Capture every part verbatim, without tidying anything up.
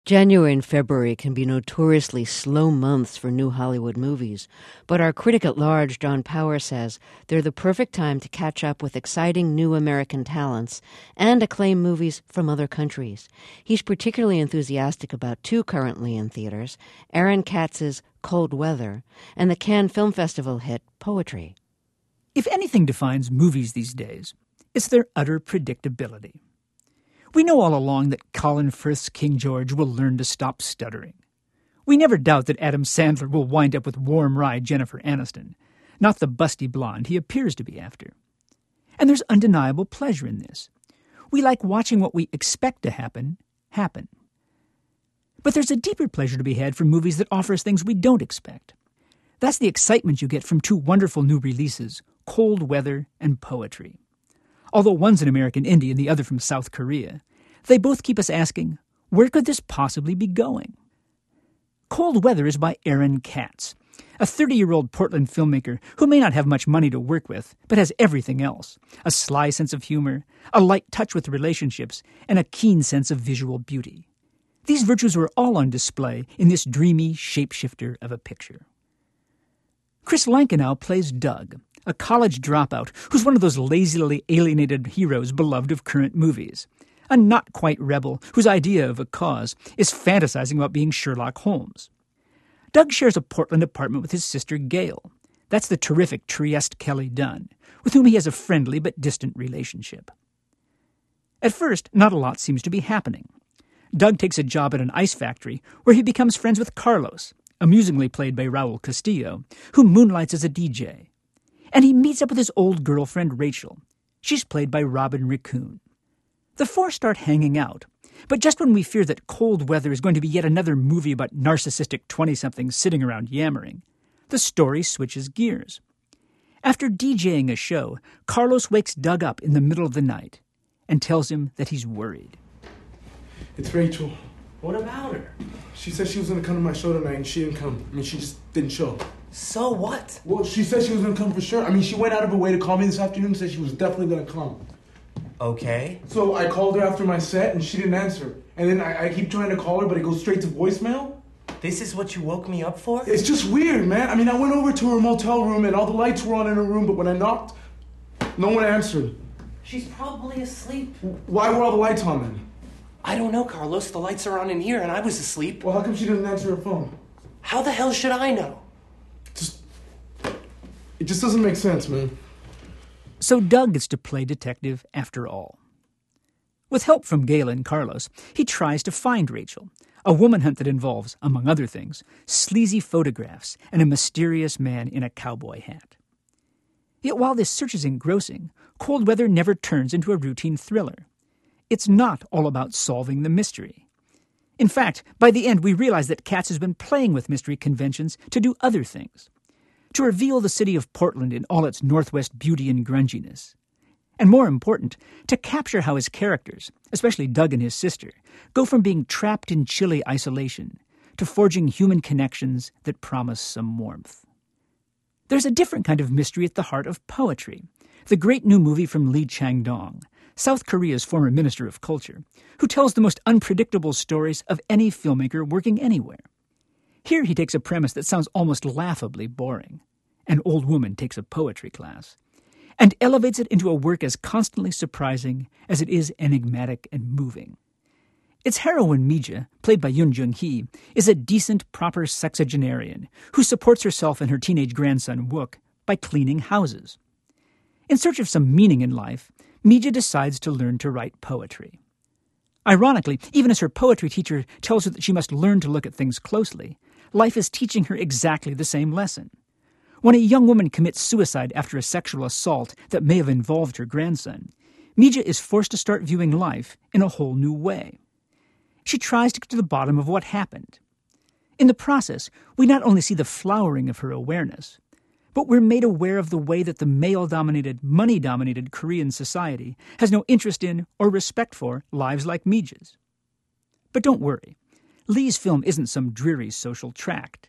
January and February can be notoriously slow months for new Hollywood movies, but our critic at large, John Power, says they're the perfect time to catch up with exciting new American talents and acclaim movies from other countries. He's particularly enthusiastic about two currently in theaters, Aaron Katz's Cold Weather and the Cannes Film Festival hit Poetry. If anything defines movies these days, it's their utter predictability. We know all along that Colin Firth's King George will learn to stop stuttering. We never doubt that Adam Sandler will wind up with warm-eyed Jennifer Aniston, not the busty blonde he appears to be after. And there's undeniable pleasure in this. We like watching what we expect to happen, happen. But there's a deeper pleasure to be had from movies that offer us things we don't expect. That's the excitement you get from two wonderful new releases, Cold Weather and Poetry. Although one's an American indie and the other from South Korea, they both keep us asking, where could this possibly be going? Cold Weather is by Aaron Katz, a thirty-year-old Portland filmmaker who may not have much money to work with, but has everything else: a sly sense of humor, a light touch with relationships, and a keen sense of visual beauty. These virtues were all on display in this dreamy shapeshifter of a picture. Chris Lankenau plays Doug, a college dropout who's one of those lazily alienated heroes beloved of current movies. A not-quite rebel whose idea of a cause is fantasizing about being Sherlock Holmes. Doug shares a Portland apartment with his sister Gail. That's the terrific Trieste Kelly Dunn, with whom he has a friendly but distant relationship. At first, not a lot seems to be happening. Doug takes a job at an ice factory where he becomes friends with Carlos, amusingly played by Raul Castillo, who moonlights as a D J. And he meets up with his old girlfriend, Rachel. She's played by Robin Raccoon. The four start hanging out, but just when we fear that Cold Weather is going to be yet another movie about narcissistic twenty-somethings sitting around yammering, the story switches gears. After DJing a show, Carlos wakes Doug up in the middle of the night and tells him that he's worried. It's Rachel. What about her? She said she was going to come to my show tonight, and she didn't come. I mean, she just didn't show. So what? Well, she said she was going to come for sure. I mean, she went out of her way to call me this afternoon and said she was definitely going to come. Okay. So I called her after my set, and she didn't answer. And then I, I keep trying to call her, but it goes straight to voicemail. This is what you woke me up for? It's just weird, man. I mean, I went over to her motel room, and all the lights were on in her room, but when I knocked, no one answered. She's probably asleep. Why were all the lights on then? I don't know, Carlos. The lights are on in here, and I was asleep. Well, how come she didn't answer her phone? How the hell should I know? Just... It just doesn't make sense, man. So Doug gets to play detective after all. With help from Gail and Carlos, he tries to find Rachel, a woman hunt that involves, among other things, sleazy photographs and a mysterious man in a cowboy hat. Yet while this search is engrossing, Cold Weather never turns into a routine thriller. It's not all about solving the mystery. In fact, by the end, we realize that Katz has been playing with mystery conventions to do other things. To reveal the city of Portland in all its Northwest beauty and grunginess. And more important, to capture how his characters, especially Doug and his sister, go from being trapped in chilly isolation to forging human connections that promise some warmth. There's a different kind of mystery at the heart of Poetry, the great new movie from Lee Chang-dong, South Korea's former Minister of Culture, who tells the most unpredictable stories of any filmmaker working anywhere. Here he takes a premise that sounds almost laughably boring. An old woman takes a poetry class, and elevates it into a work as constantly surprising as it is enigmatic and moving. Its heroine, Mija, played by Yoon Jung-hee, is a decent, proper sexagenarian who supports herself and her teenage grandson, Wook, by cleaning houses. In search of some meaning in life, Mija decides to learn to write poetry. Ironically, even as her poetry teacher tells her that she must learn to look at things closely, life is teaching her exactly the same lesson. When a young woman commits suicide after a sexual assault that may have involved her grandson, Mija is forced to start viewing life in a whole new way. She tries to get to the bottom of what happened. In the process, we not only see the flowering of her awareness, but we're made aware of the way that the male-dominated, money-dominated Korean society has no interest in or respect for lives like Mija's. But don't worry. Lee's film isn't some dreary social tract.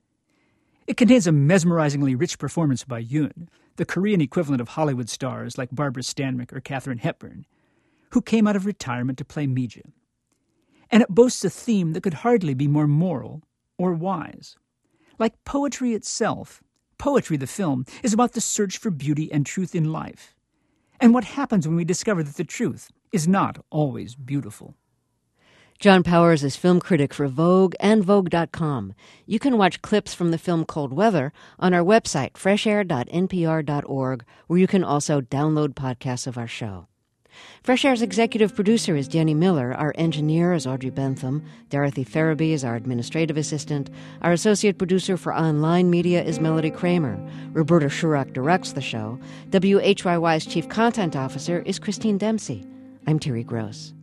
It contains a mesmerizingly rich performance by Yoon, the Korean equivalent of Hollywood stars like Barbara Stanwyck or Katharine Hepburn, who came out of retirement to play Mija. and it boasts a theme that could hardly be more moral or wise. Like poetry itself, Poetry the film is about the search for beauty and truth in life, and what happens when we discover that the truth is not always beautiful. John Powers is film critic for Vogue and Vogue dot com. You can watch clips from the film Cold Weather on our website, fresh air dot n p r dot org, where you can also download podcasts of our show. Fresh Air's executive producer is Jenny Miller. Our engineer is Audrey Bentham. Dorothy Farabee is our administrative assistant. Our associate producer for online media is Melody Kramer. Roberta Shurak directs the show. W H Y Y's chief content officer is Christine Dempsey. I'm Terry Gross.